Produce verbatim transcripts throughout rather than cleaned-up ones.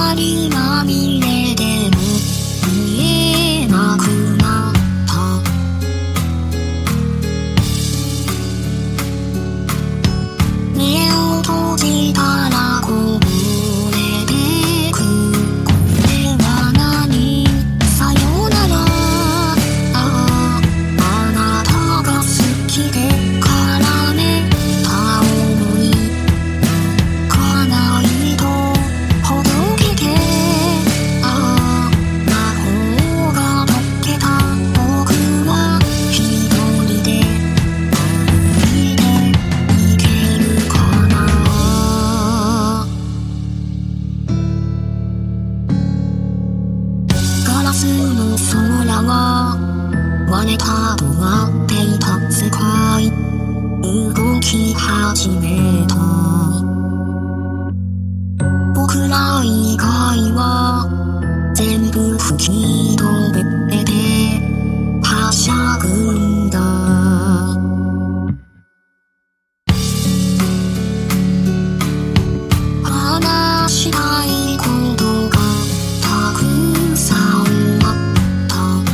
りまみれでも見えなくなった目を閉じたらこぼれてくこれは何さよならあああなたが好きで絡めた想いかないとほどけてああ魔法が解けた僕は一人で歩いていけるかなガラスの空は割れたとなっていた世界動き始めた僕ら以外は全部吹き飛べてはしゃぐんだ話したいことがたくさんあった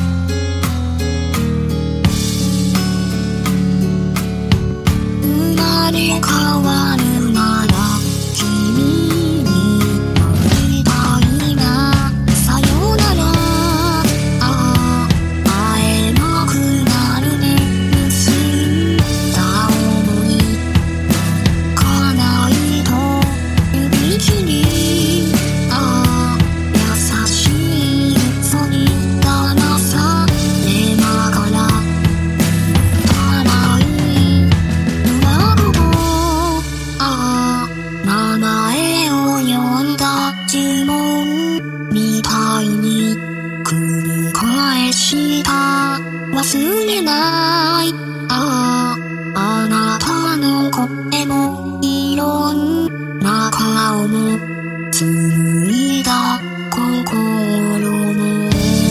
生まれ変わるなら君に会いたいなさよならああ会えなくなるね結んだ想いかないと指切りああ優しい嘘に騙されながらたらい上ごとああ名前を呼んだ呪文みたいに繰り返した忘れないあああなたの声もいろんな顔も紡いだ心も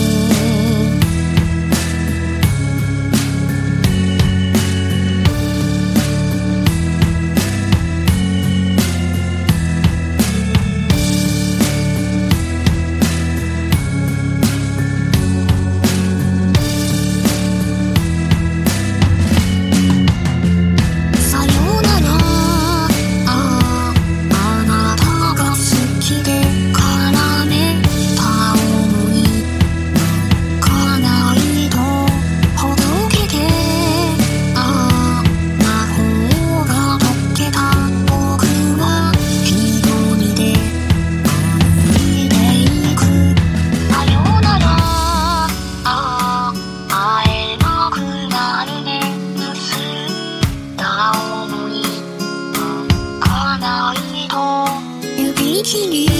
さよならあああなたが好きで絡めた想いかないとほどけてああ魔法が解けた僕は一人で歩いていくさよならああ会えなくなるね結んだ想いかないと指切り